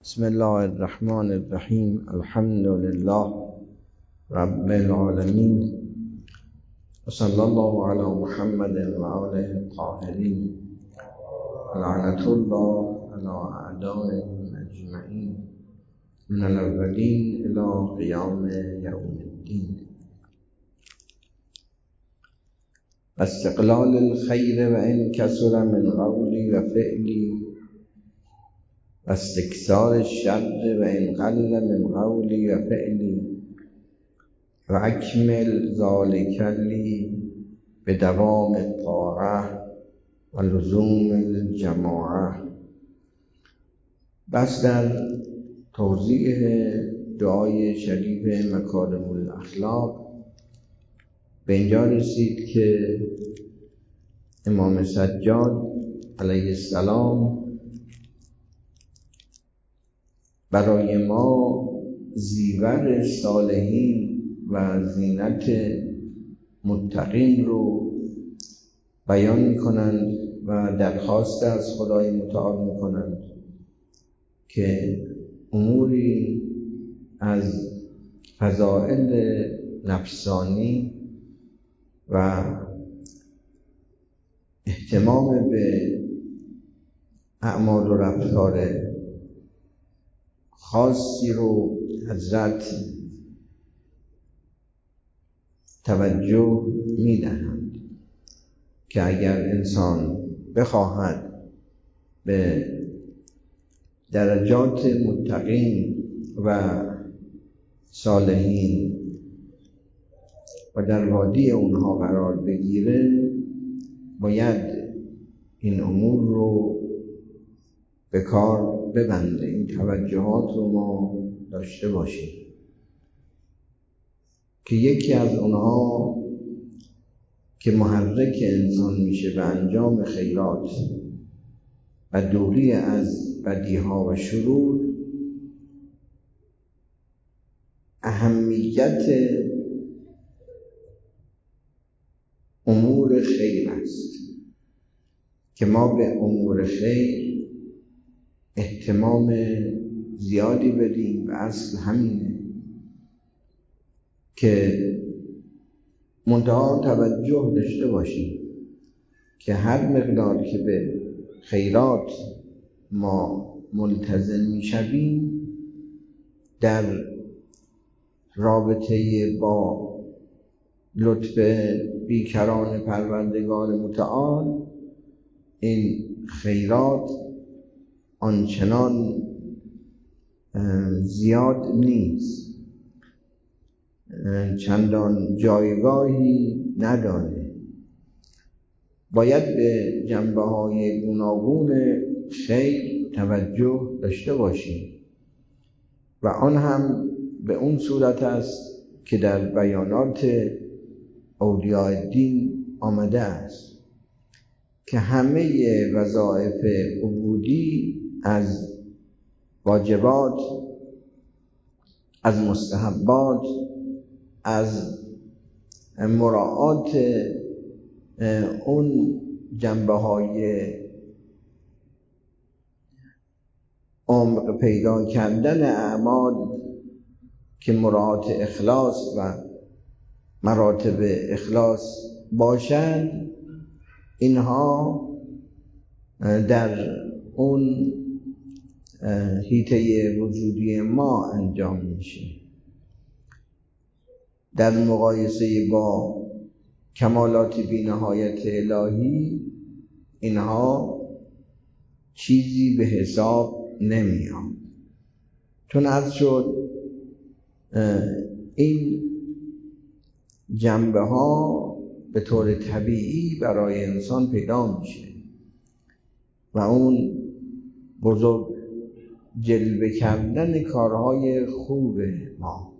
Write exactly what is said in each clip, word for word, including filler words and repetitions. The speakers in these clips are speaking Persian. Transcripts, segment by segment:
بسم الله الرحمن الرحیم. الحمد لله رب العالمین و صلی الله علی محمد و آله الطاهرین. لعنت الله علی اعدائهم اجمعین من الاولین الی قیام یوم الدین. استقلال الخیر و ان کثر من قولی و فعلی و استکثار الشر و ان قل من قولی و فعلی و اکمل ذالک لی به دوام الطاعه و لزوم الجماعه. بس در توضیح دعای شریف مکارم الاخلاق به اینجا رسید که امام سجاد علیه السلام برای ما زیور صالحین و زینت متقین رو بیان میکنند و درخواست از خدای متعال میکنند که اموری از فضائل نفسانی و اهتمام به اعمال و رفتار خاصی رو حضرت توجه میدهند که اگر انسان بخواهد به درجات متقین و صالحین و در وادی اونها قرار بگیره، باید این امور رو به کار ببنده، این توجهات رو ما داشته باشیم که یکی از اونها که محرک انسان میشه به انجام خیرات و دوری از بدیها و شرور اهمیت امور خیر است که ما به امور خیر اهتمام زیادی بدیم. و اصل همینه که منتها توجه داشته باشیم که هر مقدار که به خیرات ما ملتزم میشویم در رابطه با لطف بیکران پروردگار متعال این خیرات آنچنان زیاد نیست، چندان جایگاهی نداره. باید به جنبه های گوناگون خیر توجه داشته باشیم و آن هم به اون صورت است که در بیانات اولیاء الدین آمده است که همه وظایف عبودی از واجبات، از مستحبات، از مراعات اون جنبه های عمق پیدا کردن اعمال که مراعات اخلاص و مراتب اخلاص باشند، اینها در اون حیطه وجودی ما انجام میشه. در مقایسه با کمالات بی‌نهایت الهی اینها چیزی به حساب نمیاد. چون عرض شد این جنبه ها به طور طبیعی برای انسان پیدا میشه و اون بزرگ جلوه کردن کارهای خوب ما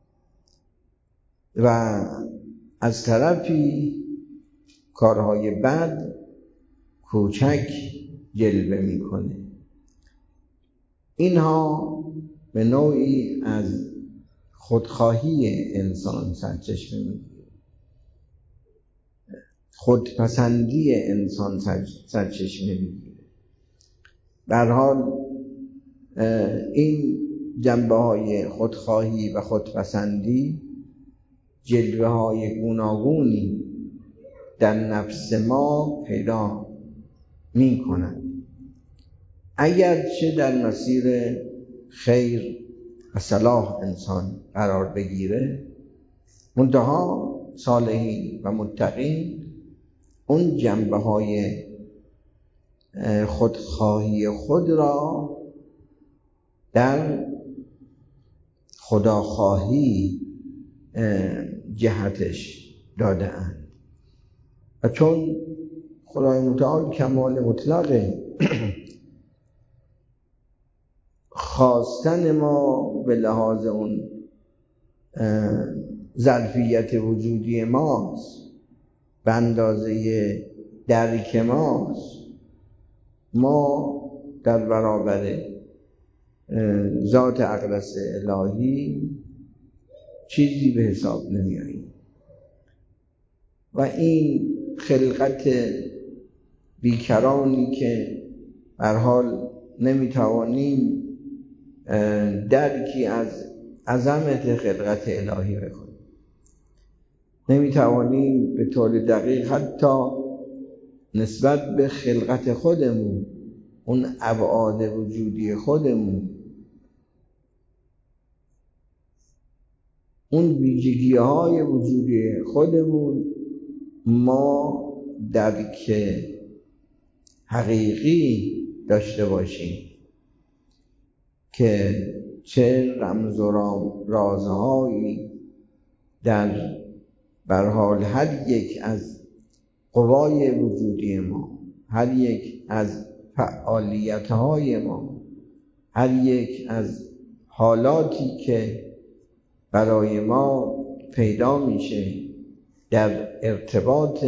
و از طرفی کارهای بد کوچک جلوه میکنه. اینها به نوعی از خودخواهی انسان سرچشمه میگیره، خودپسندی انسان سرچشمه میگیره. به هر حال این جنبه های خودخواهی و خودپسندی جلوه های گوناگونی در نفس ما پیدا می کنند. اگرچه در مسیر خیر و صلاح انسان قرار بگیره، منتها صالحین و متقین اون جنبه های خودخواهی خود را در خداخواهی جهتش داده اند و چون خدای متعال کمال مطلقه، خواستن ما به لحاظ اون ظرفیت وجودی ماست، به اندازه درک ماست، ما در برابر ذات اقدس الهی چیزی به حساب نمی آییم و این خلقت بیکرانی که هر حال نمی توانیم درکی از عظمت خلقت الهی بکنیم، نمی توانیم به طور دقیق حتی نسبت به خلقت خودمون، اون ابعاد وجودی خودمون، اون ویژگی های وجودی خودمون، ما درک حقیقی داشته باشیم که چه رمز و رازهایی در برحال هر یک از قوای وجودی ما، هر یک از فعالیت‌های ما، هر یک از حالاتی که برای ما پیدا میشه در ارتباط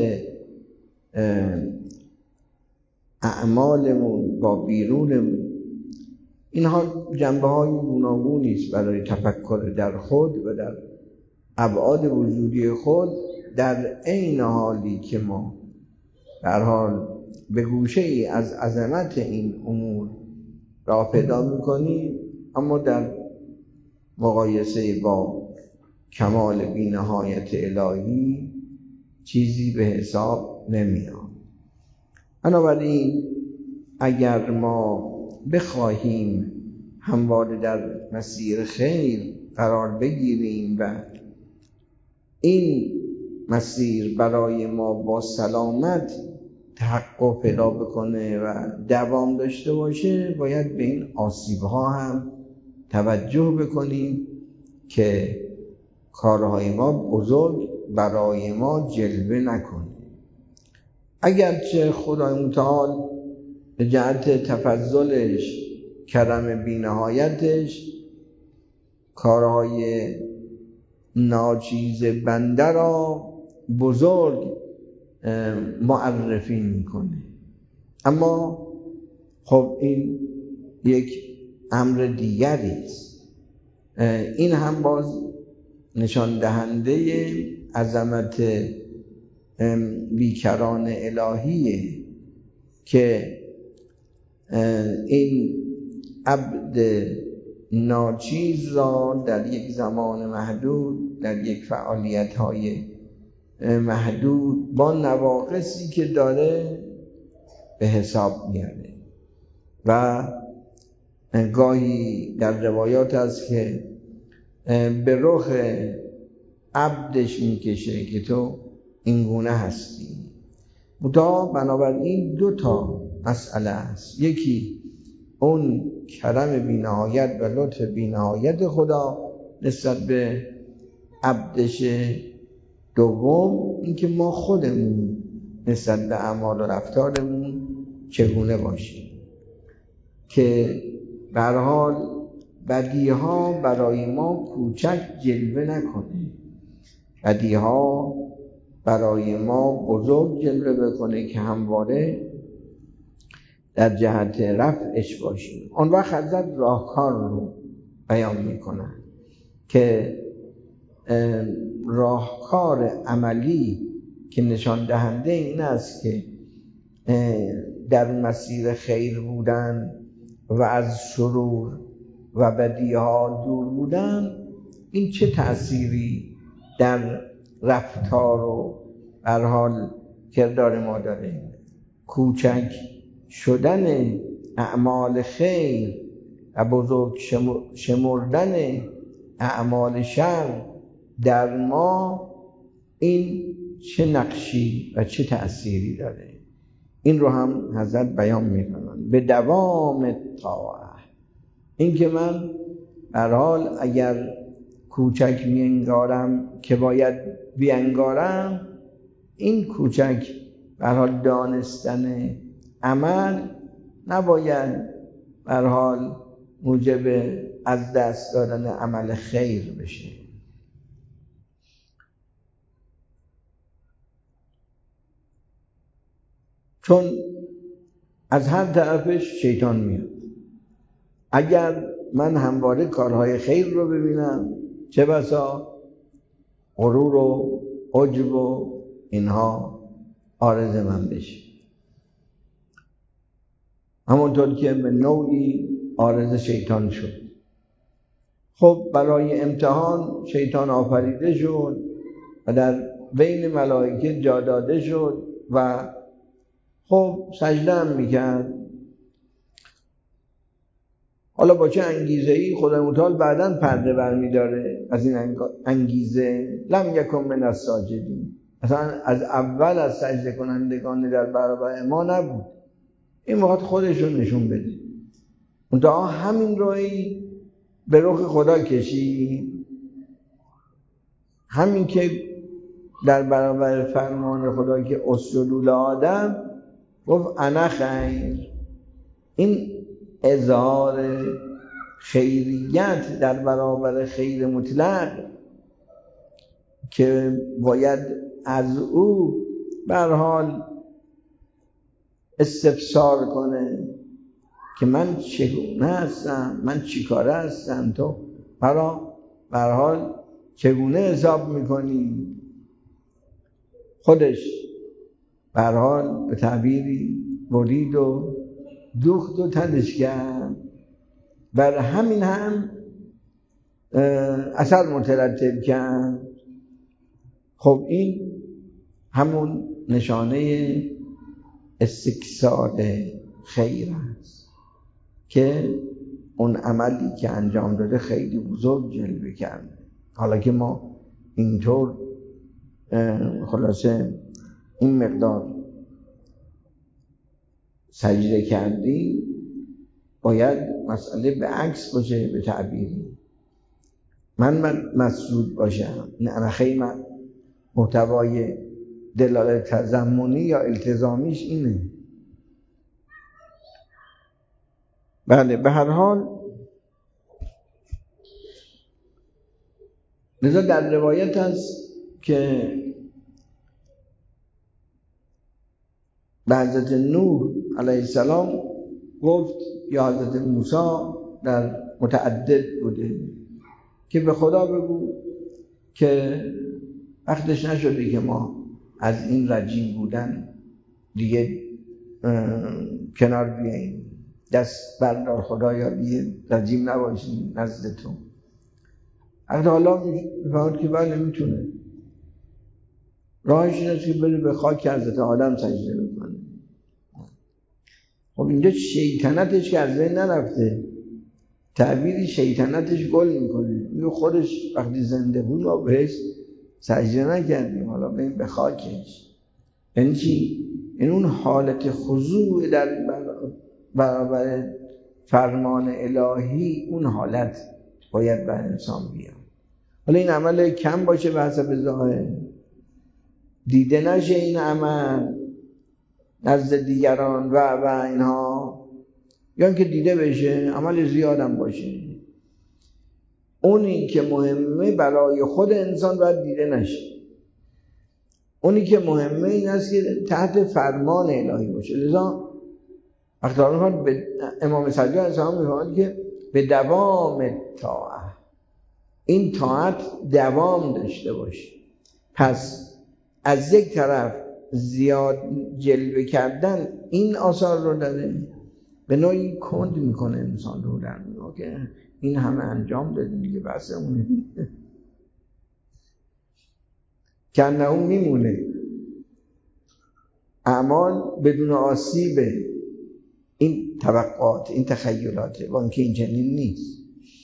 اعمالمون با بیرونمون، اینها جنبه های گوناگونی است برای تفکر در خود و در ابعاد وجودی خود، در عین حالی که ما در حال به گوشه ای از عظمت این امور را پیدا میکنیم، اما در مقایسه با کمال بی‌نهایت الهی چیزی به حساب نمیاد. بنابراین اگر ما بخواهیم همواره در مسیر خیر قرار بگیریم و این مسیر برای ما با سلامت تحقق پیدا بکنه و دوام داشته باشه، باید به این آسیب‌ها هم توجه بکنیم که کارهای ما بزرگ برای ما جلوه نکنه. اگرچه خدای متعال به جهت تفضلش، کرم بی‌نهایتش، کارهای ناچیز بنده را بزرگ معرفی میکنه، اما خب این یک امر دیگری است. این هم باز نشان دهنده عظمت بیکران الهیه که این عبد ناچیز را در یک زمان محدود، در یک فعالیت های محدود، با نواقصی که داره به حساب میاره و گاهی در روایات هست که به رخ عبدش میکشه که تو اینگونه هستی. متا بنابراین دو تا مسئله است، یکی اون کرم بی‌نهایت و لطف بی‌نهایت خدا نسبت به عبدش، دوم اینکه ما خودمون نسبت به اعمال و رفتارمون چگونه باشیم که به هر حال بدیها برای ما کوچک جلوه نکنه، بدیها برای ما بزرگ جلوه بکنه که همواره در جهت رفعش باشیم. اون وقت حضرت راهکار رو بیان میکنن که راهکار عملی که نشان دهنده این است که در مسیر خیر بودن و از شرور و بدیها دور بودن، این چه تأثیری در رفتار و هر حال کردار ما داره؟ کوچک شدن اعمال خیر و بزرگ شمردن اعمال شر در ما، این چه نقشی و چه تأثیری داره؟ این رو هم حضرت بیان می‌کنند. به دوام طاعت، این که من هر حال اگر کوچک می‌انگارم که باید بیانگارم، این کوچک به هر حال دانستن عمل نباید به هر حال موجب از دست دادن عمل خیر بشه. چون از هر طرفش شیطان میاد. اگر من همواره کارهای خیر رو ببینم، چه بسا غرور و عجب و اینها عارض من بشه، همونطور که به نوعی عارض شیطان شد. خب برای امتحان شیطان آفریده شد و در بین ملائکه جا داده شد و خب سجده هم میکرد. حالا با چه انگیزه ای خدای متعال بعداً پرده برمی داره از این انگیزه. لم یکن من الساجدین، اصلا از اول از سجده کنندگان در برابر ما نبود. این وقت خودش رو نشون بده. منتها همین روی به رخ خدا کشید، همین که در برابر فرمان خدا که اسجدوا لآدم گفت انا خیر. این اظهار خیریت در برابر خیر مطلق که باید از او به هر حال استفسار کنه که من چگونه هستم، من چی کاره هستم، تو مرا به هر حال چگونه حساب میکنی؟ خودش به هر حال به تعبیری برید و دوخت و تنش کرد. بر همین هم اثر مترتب کرد. خب این همون نشانه استکثار خیر است که اون عملی که انجام داده خیلی بزرگ جلوه کرده. حالا که ما اینطور خلاصه این مقدار سجده کردیم، باید مسئله به عکس باشه، به تعبیری من مسجود باشم. نه خیلی محتوای دلالت تضمنی یا التزامیش اینه. بله به هر حال لذا در روایت هست که به حضرت نوح علیه السلام گفت، یا حضرت موسی در متعدد بوده که به خدا بگو که وقتش نشده که ما از این رجیم بودن دیگه کنار بیاییم، دست بردار خدایا، دیگه رجیم نباشیم نزد تو. حتی حالا میفهمد که بله میتونه، راهش این است که بره به خاک حضرت آدم سجده بکنه. خب اینجا شیطنتش که از بین نرفته، تعبیری شیطنتش گل میکنه. میگه خودش وقتی زنده بود ما بهش سجده نکردیم، حالا بریم به خاکش. یعنی چی؟ این اون حالت خضوع در برابر فرمان الهی، اون حالت باید بر انسان بیاد. حالا این عمل کم باشه به حسب ظاهر، دیده نشه این عمل نزد دیگران و و اینها، یا اینکه دیده بشه عمل زیادم باشه. اونی که مهمه برای خود انسان باید دیده نشه. اونی که مهمه این است که تحت فرمان الهی باشه. لذا وقتی به امام صادق علیه السلام میفرماید که به دوام طاعت، این طاعت دوام داشته باشه. پس از یک طرف زیاد جلوه کردن این آثار رو داره به نوعی کند میکنه انسان رو، در میگه که این همه انجام دادیم دیگه بس اونه کنه اون میمونه. اعمال بدون آسیب این توقعات، این تخیلات، با اینکه این چنین نیست.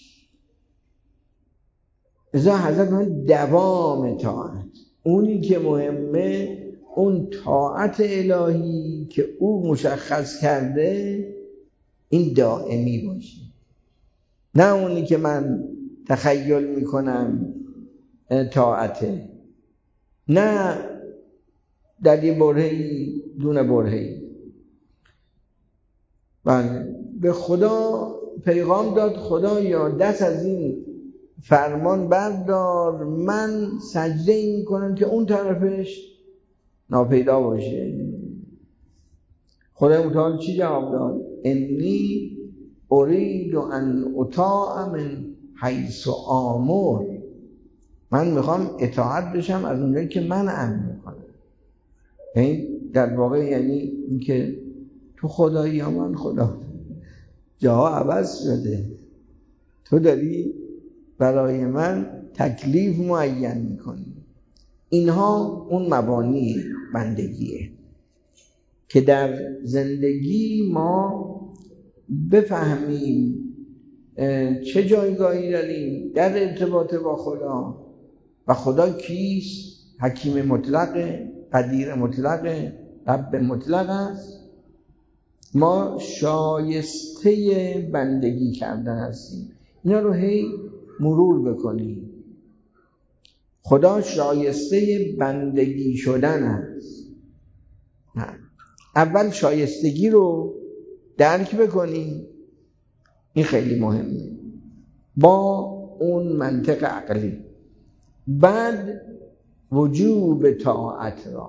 ازا حضرت من دوام طاعت، اونی که مهمه اون طاعت الهی که او مشخص کرده این دائمی باشه، نه اونی که من تخیل میکنم طاعته، نه در یه برهه‌ای دون برهه‌ای. بله به خدا پیغام داد خدا یا دست از این فرمان بردار، من سجده این کنم که اون طرفش ناپیدا باشه. خدا متعال چی جواب داد؟ انی ارید ان اطاع من حیث آمر، من میخوام اطاعت بشم از اونجایی که من امر میکنم. این در واقع یعنی اینکه تو خدایی یا من خدا، جاها عوض شده، تو داری برای من تکلیف معین میکنی. اینها اون مبانی بندگیه که در زندگی ما بفهمیم چه جایگاهی داریم در ارتباط با خدا و خدا کیست. حکیم مطلق، قدیر مطلق، رب مطلق است. ما شایسته بندگی کردن هستیم. اینا رو هی مرور بکنیم. خدا شایسته بندگی شدن است. اول شایستگی رو درک بکنیم، این خیلی مهمه با اون منطق عقلی. بعد وجوب طاعت را،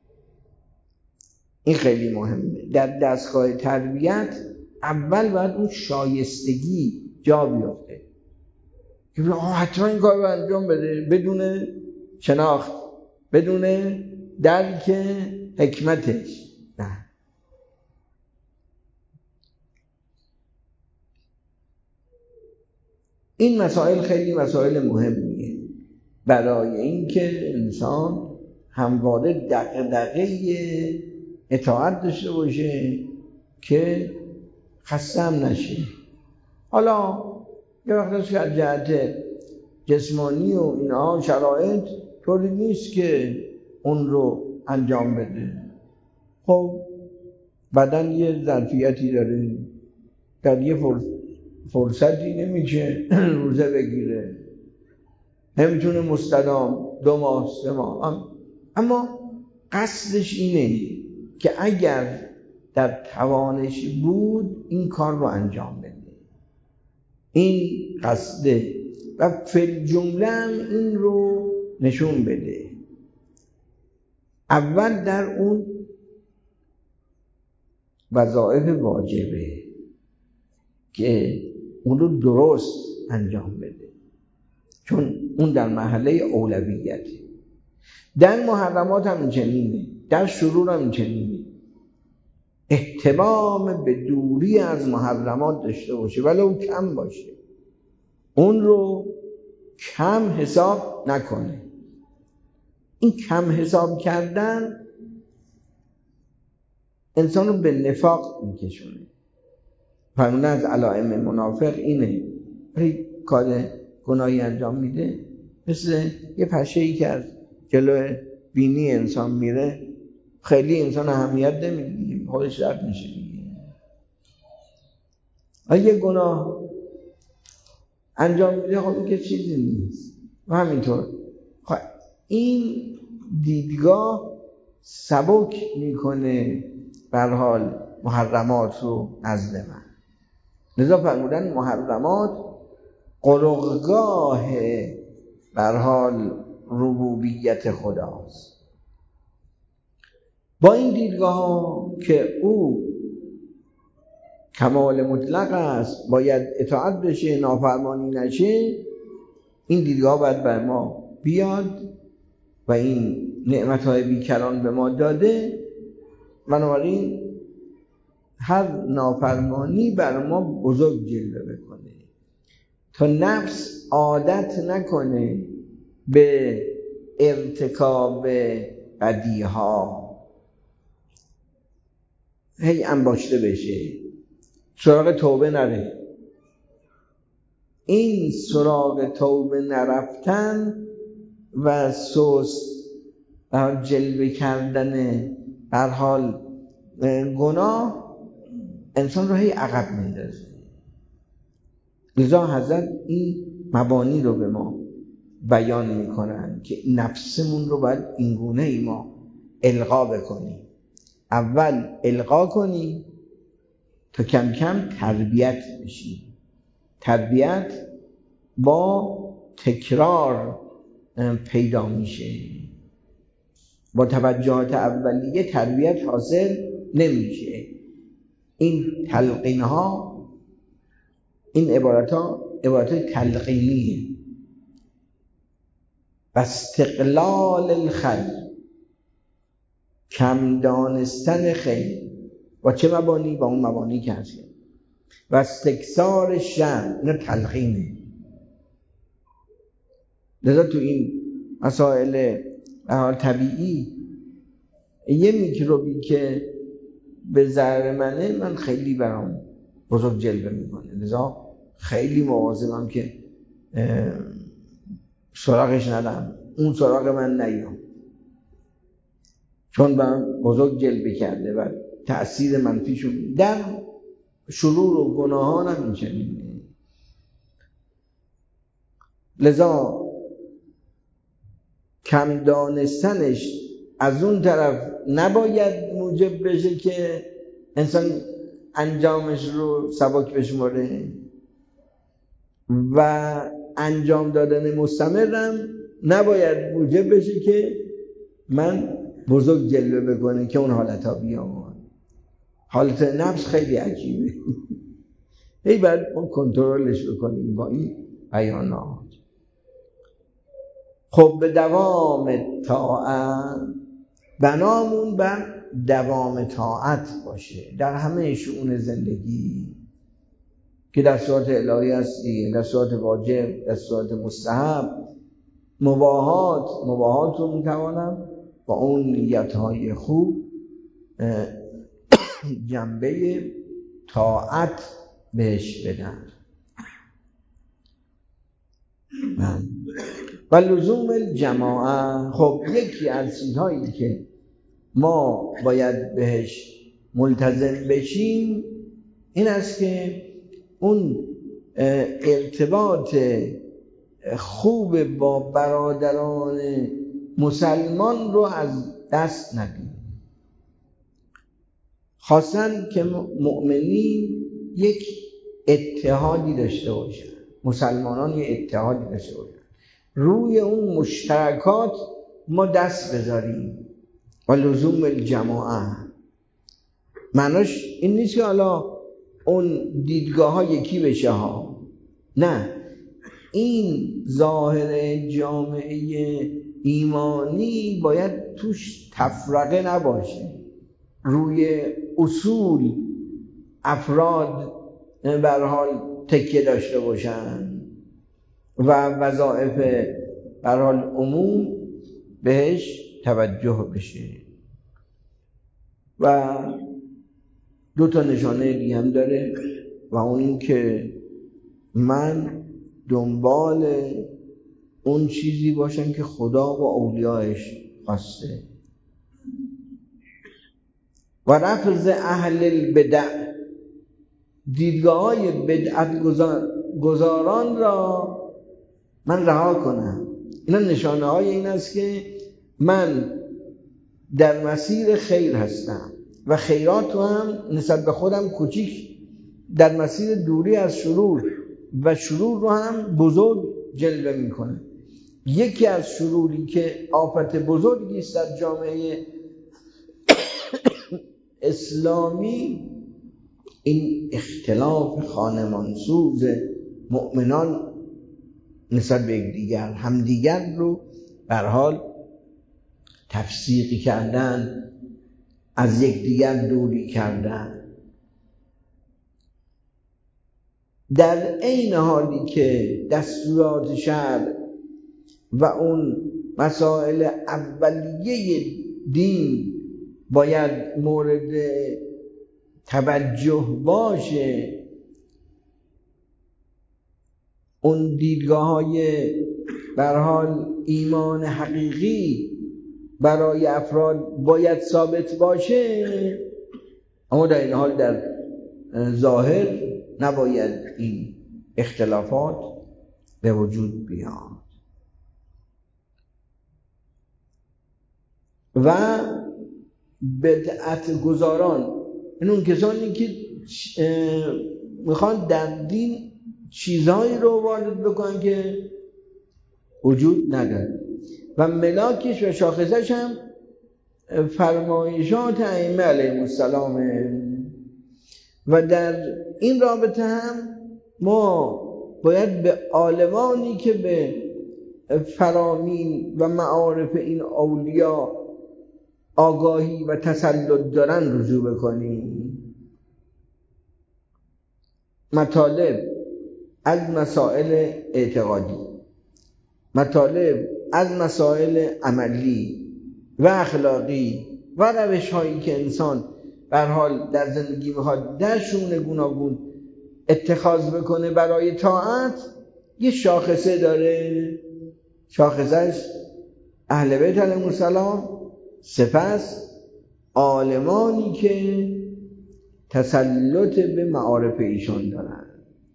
این خیلی مهمه. در دستگاه تربیت اول باید اون شایستگی جا بیفته که حتما این کار رو انجام بده بدون شناخت، بدون درک حکمتش. نه، این مسائل خیلی مسائل مهمیه برای اینکه انسان همواره دغدغه اطاعت داشته باشه که خسته هم نشه. حالا یه وقت که از جهت جسمانی و اینها شرایط طوری نیست که اون رو انجام بده. خب بدن یه ظرفیتی داره، در یه فرصتی نمیشه روزه بگیره، نمیتونه مستدام دو ماه سه ماه، اما قصدش اینه که اگر در توانش بود این کار رو انجام بده. این قصده و فی الجمله این رو نشون بده. اول در اون وظایف واجبه که اون رو درست انجام بده، چون اون در محله اولویته. در محرمات هم چنینه، در شرور هم چنینه. اهتمام به دوری از محرمات داشته باشه ولو کم باشه، اون رو کم حساب نکنه. این کم حساب کردن انسان رو به نفاق میکشونه. فرمونه از علائم منافق اینه، ولی کار گناهی انجام میده مثل یه پشه‌ای که از جلو بینی انسان میره، خیلی انسان اهمیت نمیده، خودش رد میشه دیگه. اگه گناه انجام میده خب این که چیزی نیست. و همینطور خب این دیدگاه سبک میکنه به هر حال محرمات رو نزد من. لذا فرمودن محرمات قرقگاه به هر حال ربوبیت خداست. با این دیدگاه که او کمال مطلق است، باید اطاعت بشه، نافرمانی نشه، این دیدگاه باید بر ما بیاد و این نعمت‌های بیکران به ما داده. بنابراین هر نافرمانی بر ما بزرگ جلوه بکنه تا نفس عادت نکنه به ارتکاب بدیها، هی انباشته بشه، سراغ توبه نره. این سراغ توبه نرفتن و سوس و جلوه کردن هر حال گناه انسان رو هی عقب میندازه. لذا حضرت این مبانی رو به ما بیان میکنن که نفسمون رو باید اینگونه ای ما القا بکنیم. اول القا کنیم تا کم کم تربیت بشیم. تربیت با تکرار پیدا میشه. با توجهات اولیه تربیت حاصل نمیشه. این تلقین ها، این عبارت ها عبارت تلقینیه. و استقلال الخیر، کم دانستن خیر. با چه مبانی؟ با اون مبانی که هست. و استکثار شر، اینا تلقینه. لذا تو این مسائل طبیعی یه میکروبی که به ضرر منه، من خیلی برام بزرگ جلوه میکنه. لذا خیلی مواظبم که سراغش ندم، اون سراغ من نیام، چون برام بزرگ جلوه کرده و تأثیر منفیشون در شرور و گناهان هم این چنینه. لذا کم دانستنش از اون طرف نباید موجب بشه که انسان انجامش رو سبک بشماره و انجام دادن مستمرم نباید موجب بشه که من بزرگ جلوه بکنه که اون حالت ها بیام. حالت نفس خیلی عجیبه. هی باید ما کنترلش بکنیم با این بیانات. خب به دوام طاعت، بنامون بر دوام طاعت باشه در همه شئون زندگی که در صورت الهی هستی، در صورت واجب، در صورت مستحب، مباحات مباحات رو میتوانم با اون نیتهای خوب جنبه طاعت بهش بدن. و لزوم الجماعه، خب یکی از چیزهایی که ما باید بهش ملتزم بشیم این است که اون ارتباط خوب با برادران مسلمان رو از دست ندیم. خواستن که مؤمنین یک اتحادی داشته باشن، مسلمانان یک اتحادی داشته باشن، روی اون مشترکات ما دست بذاریم. و لزوم الجماعه معناش این نیست که حالا اون دیدگاه ها یکی بشه ها، نه، این ظاهر جامعه ایمانی باید توش تفرقه نباشه. روی اصول افراد به هر حال تکیه داشته باشن و وظایف به هر حال عموم بهش توجه بشه. و دو تا نشانه دیگه هم داره و اون این که من دنبال اون چیزی باشم که خدا و اولیاءش خواسته. و رفض اهل البدع، دیدگاه های بدعت گزاران را من رها کنم. اینا نشانه های این است که من در مسیر خیر هستم و خیرات رو هم نسبت به خودم کوچیک در مسیر دوری از شرور و شرور رو هم بزرگ جلوه میکنه. یکی از شروری که آفت بزرگی است در جامعه اسلامی این اختلاف خانمانسوز مؤمنان نسبت به یکدیگر، همدیگر رو به هر حال تفسیقی کردن، از یکدیگر دوری کردن. در عین حالی که دستورات شرع و اون مسائل اولیه دین باید مورد توجه باشه، اون دیدگاه های به هر حال ایمان حقیقی برای افراد باید ثابت باشه، اما در این حال در ظاهر نباید این اختلافات به وجود بیاد. و بدعت گذاران، این اون کسانی که میخوان در دین چیزهایی رو وارد بکنن که وجود نداره و ملاکش و شاخصش هم فرمایشات ائمه علیهم السلام. و در این رابطه هم ما باید به عالمانی که به فرامین و معارف این اولیا آگاهی و تسلط دارن رجوع بکنیم. مطالب از مسائل اعتقادی، مطالب از مسائل عملی و اخلاقی و روش هایی که انسان به هر حال در زندگی میخواد در شؤون گوناگون اتخاذ بکنه برای طاعت، یه شاخصه داره، شاخصش اهل بیت علیهم السلام، سپس عالمانی که تسلط به معارف ایشان دارن.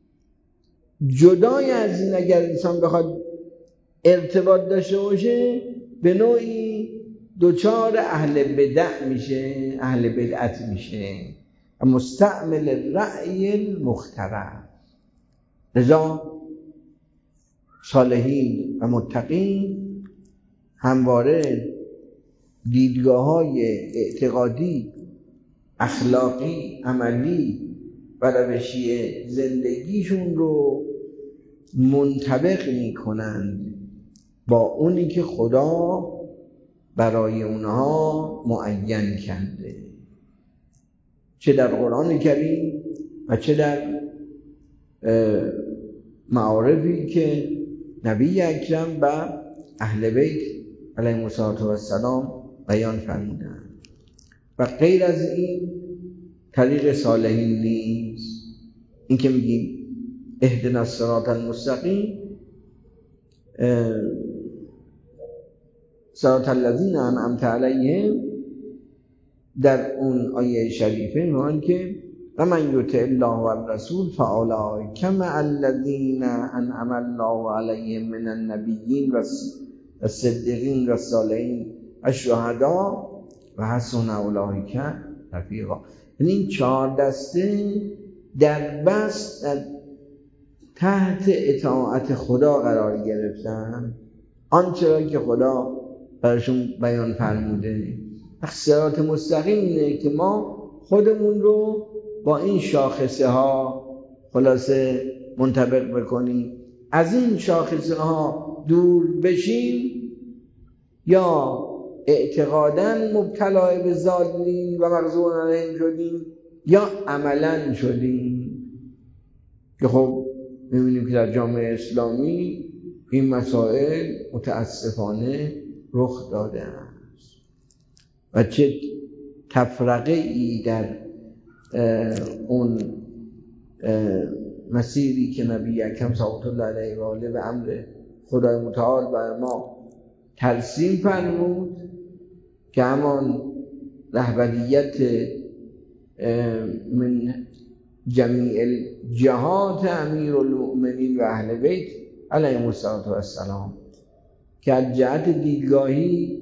جدای از این اگر انسان بخواد ارتباط داشته باشه، به نوعی دوچار اهل بدع میشه، اهل بدعت میشه و مستعمل رأی المخترع. لذا صالحین و متقین همواره دیدگاه های اعتقادی، اخلاقی، عملی و روشی زندگیشون رو منطبق میکنند با اونی که خدا برای اونها معین کرده، چه در قرآن کریم و چه در معارفی که نبی اکرم و اهل بیت علیهم السلام بیان فرمودند. و غیر از این طریق صالحین نیست. این که میگیم اهدنا الصراط المستقیم، صراط الذین انعمت علیهم، در اون آیه شریفه میگن که و من یطع الله و الرسول فاولئک مع الذین انعم الله علیهم من النبیین و الصدیقین و الصالحین و الشهداء و حسن اولئک رفیقا. یعنی این چهار دسته در بس در تحت اطاعت خدا قرار گرفتن، آنچه را که خدا براشون بیان فرموده. صراط مستقیم اینه که ما خودمون رو با این شاخصه ها خلاصه منطبق بکنیم، از این شاخصه ها دور بشیم، یا اعتقاداً مبتلا به ضالین و مغضوب علیهم شدیم یا عملاً شدیم. که خب می‌بینیم که در جامعه اسلامی این مسائل متاسفانه رخ داده است و چه تفرقه ای در اون مسیری که نبی اکرم صلوات الله علیه و آله به امر خدای متعال بر ما ترسیم فرمود که همان رهبریت من جمیع الجهات امیر المؤمنین و اهل بیت علیهم السلام، که از جهت دیدگاهی،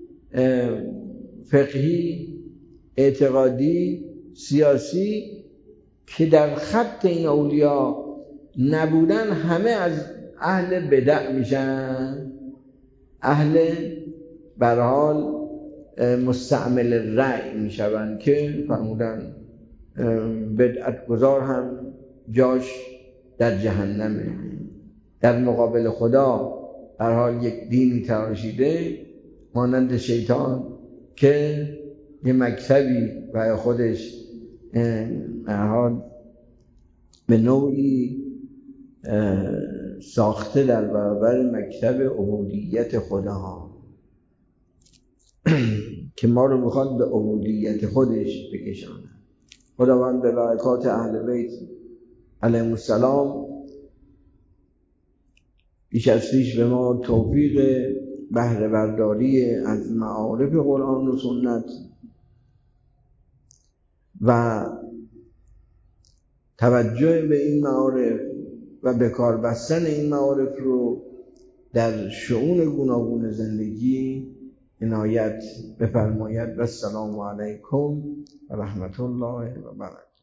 فقهی، اعتقادی، سیاسی که در خط این اولیا نبودن، همه از اهل بدع میشن، اهل به هر حال مستعمل رأی میشوند که فرمودن بدعت گذار هم جاش در جهنمه. در مقابل خدا به هر حال یک دینی تراشیده مانند شیطان که یه مکتبی برای خودش به هر حال به نوعی ساخته در برابر مکتب عبودیت خدا که ما رو میخواد به عبودیت خودش بکشانه. خداوند به برکات اهل بیت علیهم السلام بیش از پیش به ما توفیق بهره برداری از معارف قرآن و سنت و توجه به این معارف و به کار بستن این معارف رو در شؤون گوناگون زندگی عنایت بفرماید. و السلام علیکم و رحمت الله و برکاته.